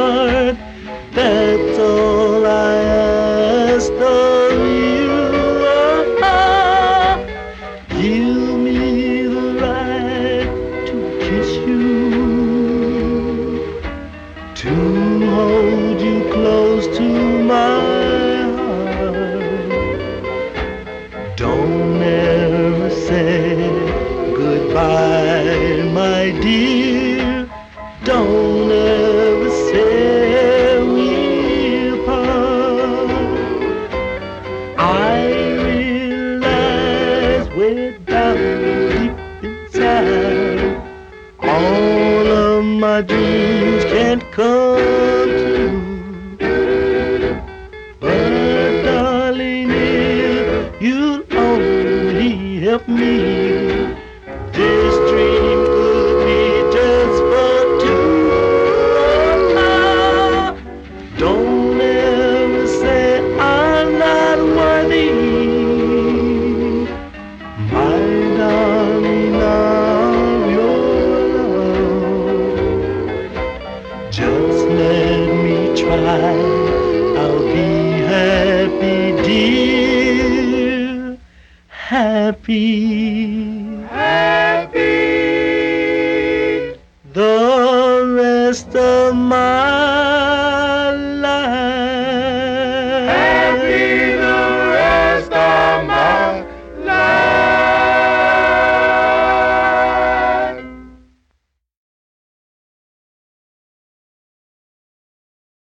heart. That's all I ask of you. Give me the right to kiss you, to hold you close to my heart. Don't ever say goodbye, my dear. Don't ever say we'll part. I realize way down deep inside, all of my dreams can't come true. But darling, if you'll only help me, this dream could be just for two. Don't ever say I'm not worthy, my darling, of your love. Just let me try, I'll be happy, dear, happy.